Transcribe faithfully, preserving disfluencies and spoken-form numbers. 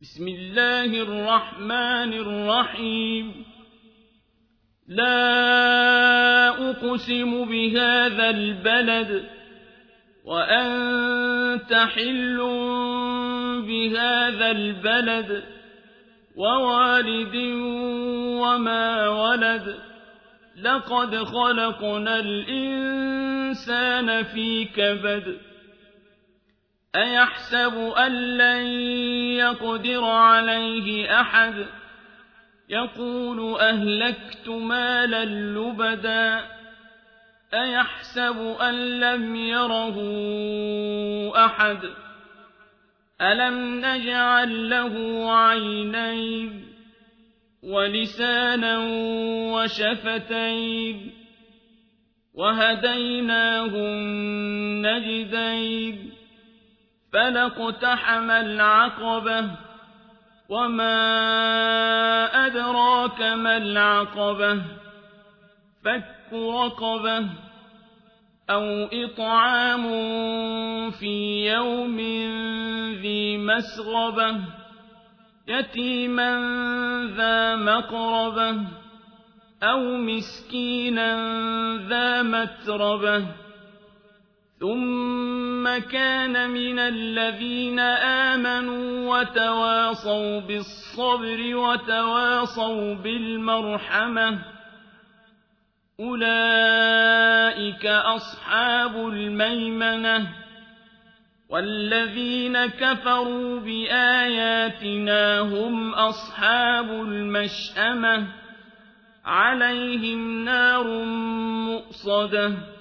بسم الله الرحمن الرحيم لا أقسم بهذا البلد وأنت حل بهذا البلد ووالد وما ولد لقد خلقنا الإنسان في كبد أيحسب أن لن يقدر عليه أحد يقول أهلكت مالا لبدا أيحسب أن لم يره أحد ألم نجعل له عينين ولسانا وشفتين وهديناه النجدين فلاقتحم العقبة وما أدراك ما العقبة فك رقبة أو إطعام في يوم ذي مسغبة يتيما ذا مقربة أو مسكينا ذا متربة ثم كان من الذين آمنوا وتواصوا بالصبر وتواصوا بالمرحمة أولئك أصحاب الميمنة والذين كفروا بآياتنا هم أصحاب المشأمة عليهم نار مؤصدة